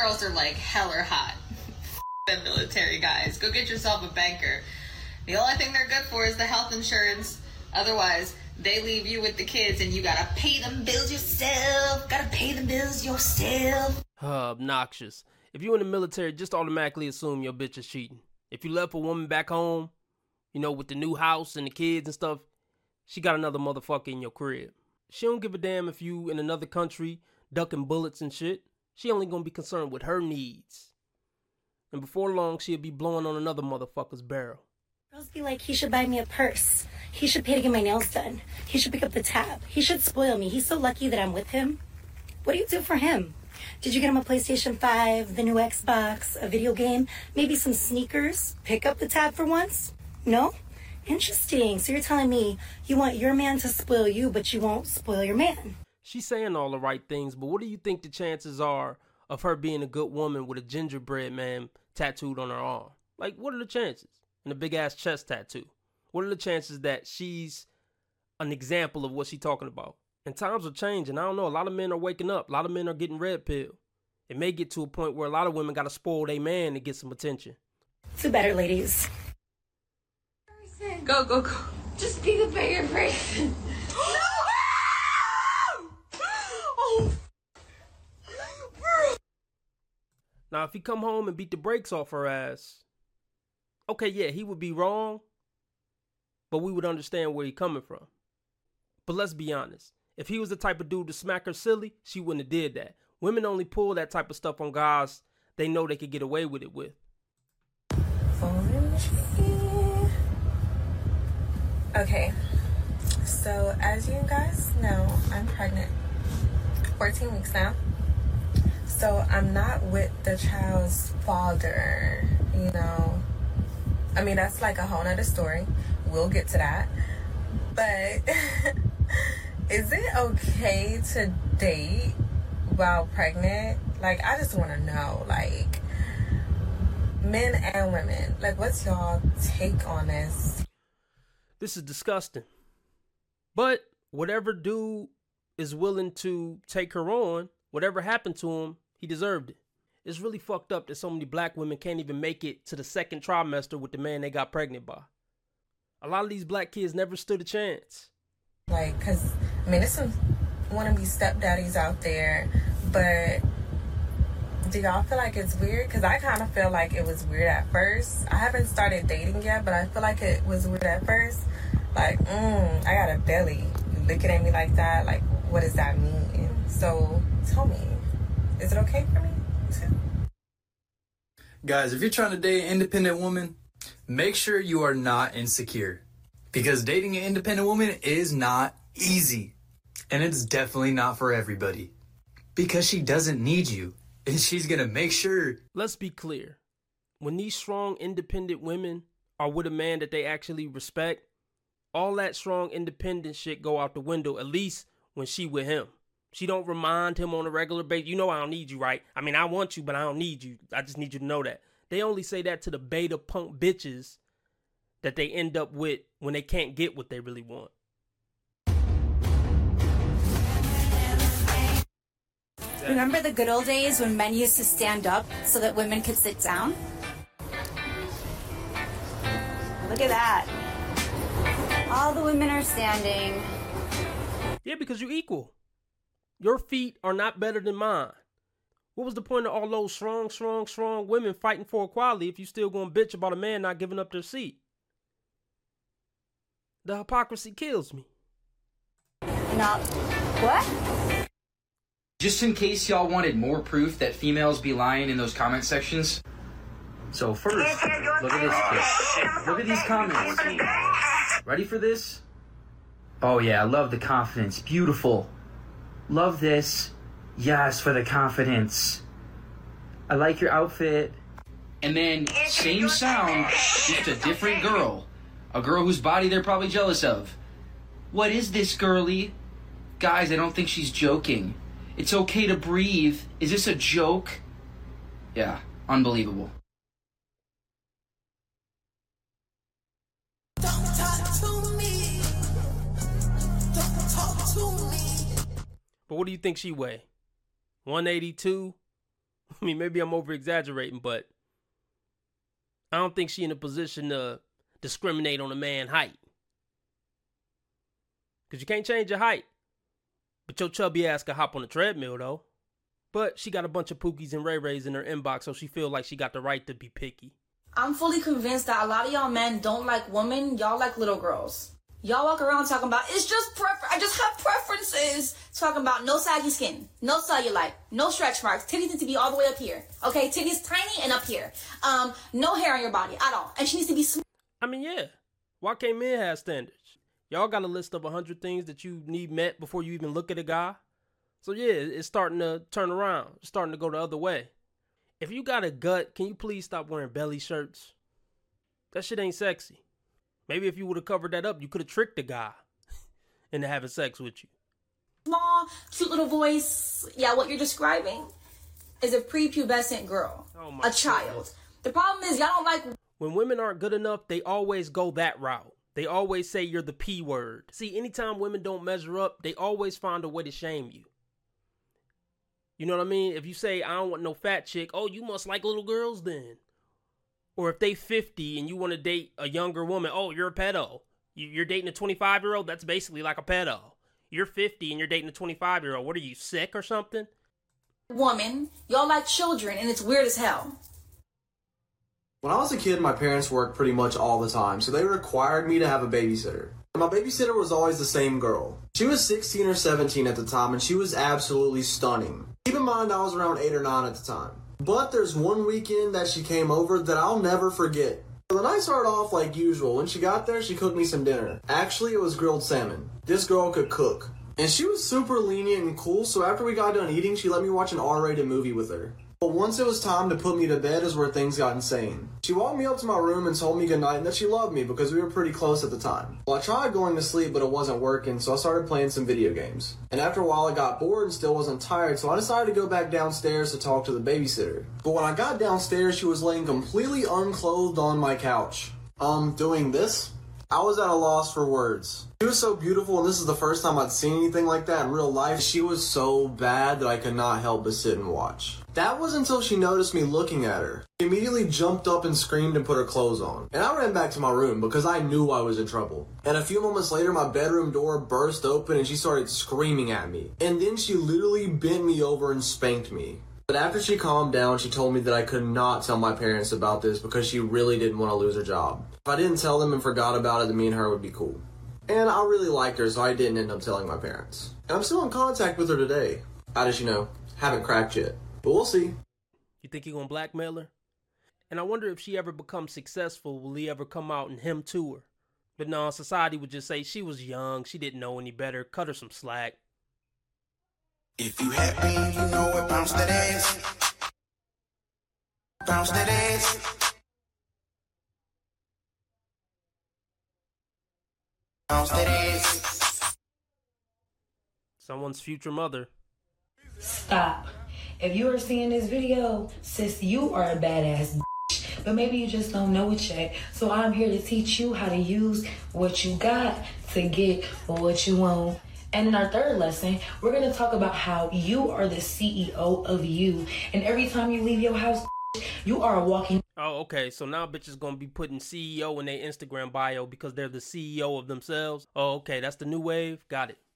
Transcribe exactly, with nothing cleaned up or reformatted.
girls are like hell or hot. Them military guys. Go get yourself a banker. The only thing they're good for is the health insurance. Otherwise, they leave you with the kids and you gotta pay them bills yourself. Gotta pay them bills yourself. Uh, obnoxious. If you're in the military, just automatically assume your bitch is cheating. If you left a woman back home, you know, with the new house and the kids and stuff, she got another motherfucker in your crib. She don't give a damn if you in another country ducking bullets and shit. She only gonna be concerned with her needs. And before long, she'll be blowing on another motherfucker's barrel. Girls be like, he should buy me a purse. He should pay to get my nails done. He should pick up the tab. He should spoil me. He's so lucky that I'm with him. What do you do for him? Did you get him a PlayStation five, the new Xbox, a video game, maybe some sneakers? Pick up the tab for once? No? Interesting. So you're telling me you want your man to spoil you, but you won't spoil your man. She's saying all the right things, but what do you think the chances are of her being a good woman with a gingerbread man tattooed on her arm? Like, what are the chances? And a big-ass chest tattoo. What are the chances that she's an example of what she's talking about? And times are changing. I don't know. A lot of men are waking up. A lot of men are getting red pilled. It may get to a point where a lot of women got to spoil their man to get some attention. Do better, ladies. Go, go, go. Just be the bigger person. Now, if he come home and beat the brakes off her ass, okay, yeah, he would be wrong, but we would understand where he coming from. But let's be honest. If he was the type of dude to smack her silly, she wouldn't have did that. Women only pull that type of stuff on guys they know they could get away with it with. Okay, so as you guys know, I'm pregnant. fourteen weeks now. So I'm not with the child's father, you know. I mean, that's like a whole nother story. We'll get to that. But is it okay to date while pregnant? Like, I just want to know, like, men and women, like, what's y'all take on this? This is disgusting. But whatever dude is willing to take her on, whatever happened to him, he deserved it. It's really fucked up that so many black women can't even make it to the second trimester with the man they got pregnant by. A lot of these black kids never stood a chance. Like, because, I mean, there's some wannabe stepdaddies out there, but do y'all feel like it's weird? Because I kind of feel like it was weird at first. I haven't started dating yet, but I feel like it was weird at first. Like, mm, I got a belly. You looking at me like that? Like, what does that mean? So, tell me, is it okay for me too? Guys, if you're trying to date an independent woman, make sure you are not insecure. Because dating an independent woman is not easy. And it's definitely not for everybody. Because she doesn't need you. And she's going to make sure. Let's be clear. When these strong, independent women are with a man that they actually respect, all that strong, independent shit go out the window, at least when she with him. She don't remind him on a regular basis, you know I don't need you, right? I mean, I want you, but I don't need you. I just need you to know that. They only say that to the beta punk bitches that they end up with when they can't get what they really want. Remember the good old days when men used to stand up so that women could sit down? Look at that. All the women are standing. Yeah, because you're equal. Your feet are not better than mine. What was the point of all those strong, strong, strong women fighting for equality if you still gonna bitch about a man not giving up their seat? The hypocrisy kills me. No. What? Just in case y'all wanted more proof that females be lying in those comment sections. So first, look at this kid. Look at these comments. Ready for this? Oh yeah, I love the confidence. Beautiful. Love this. Yes, for the confidence. I like your outfit. And then, same sound, just a different girl. A girl whose body they're probably jealous of. What is this, girly? Guys, I don't think she's joking. It's okay to breathe. Is this a joke? Yeah, unbelievable. Don't talk to me. Don't talk to me. But what do you think she weigh? one eighty-two? I mean, maybe I'm over exaggerating, but I don't think she in a position to discriminate on a man's height. Because you can't change your height. But your chubby ass can hop on the treadmill, though. But she got a bunch of Pookies and Ray Rays in her inbox, so she feel like she got the right to be picky. I'm fully convinced that a lot of y'all men don't like women. Y'all like little girls. Y'all walk around talking about, it's just prefer. I just have preferences. Talking about no saggy skin, no cellulite, no stretch marks. Titties need to be all the way up here. Okay, titties tiny and up here. Um, no hair on your body at all. And she needs to be small. I mean, yeah. Why can't men have standards? Y'all got a list of one hundred things that you need met before you even look at a guy. So yeah, it's starting to turn around. It's starting to go the other way. If you got a gut, can you please stop wearing belly shirts? That shit ain't sexy. Maybe if you would have covered that up, you could have tricked the guy into having sex with you. Small, cute little voice. Yeah, what you're describing is a prepubescent girl. Oh my a child. Goodness. The problem is y'all don't like... When women aren't good enough, they always go that route. They always say you're the P word. See, anytime women don't measure up, they always find a way to shame you. You know what I mean? If you say, I don't want no fat chick, oh, you must like little girls then. Or if they fifty and you want to date a younger woman, oh, you're a pedo. You're dating a twenty-five-year-old? That's basically like a pedo. You're fifty and you're dating a twenty-five-year-old. What are you, sick or something? Woman, y'all like children and it's weird as hell. When I was a kid, my parents worked pretty much all the time, so they required me to have a babysitter. My babysitter was always the same girl. She was sixteen or seventeen at the time, and she was absolutely stunning. Keep in mind, I was around eight or nine at the time. But there's one weekend that she came over that I'll never forget. So the night started off like usual. When she got there, she cooked me some dinner. Actually, it was grilled salmon. This girl could cook. And she was super lenient and cool, so after we got done eating, she let me watch an R-rated movie with her. But once it was time to put me to bed is where things got insane. She walked me up to my room and told me goodnight and that she loved me because we were pretty close at the time. Well, I tried going to sleep, but it wasn't working, so I started playing some video games. And after a while, I got bored and still wasn't tired, so I decided to go back downstairs to talk to the babysitter. But when I got downstairs, she was laying completely unclothed on my couch. Um, doing this? I was at a loss for words. She was so beautiful, and this is the first time I'd seen anything like that in real life. She was so bad that I could not help but sit and watch. That was until she noticed me looking at her. She immediately jumped up and screamed and put her clothes on. And I ran back to my room because I knew I was in trouble. And a few moments later, my bedroom door burst open and she started screaming at me. And then she literally bent me over and spanked me. But after she calmed down, she told me that I could not tell my parents about this because she really didn't want to lose her job. If I didn't tell them and forgot about it, then me and her would be cool. And I really liked her, so I didn't end up telling my parents. And I'm still in contact with her today. I just, you know, haven't cracked yet. But we'll see. You think you're gonna blackmail her? And I wonder if she ever becomes successful, will he ever come out and him to her? But no, society would just say she was young, she didn't know any better, cut her some slack. If you happy, you know it, bounce that ass. Bounce that ass. Bounce that ass. Someone's future mother. Stop. If you are seeing this video, sis, you are a badass bitch. But maybe you just don't know it yet. So I'm here to teach you how to use what you got to get what you want. And in our third lesson, we're going to talk about how you are the C E O of you. And every time you leave your house, you are a walking... Oh, okay. So now bitches going to be putting C E O in their Instagram bio because they're the C E O of themselves. Oh, okay. That's the new wave. Got it.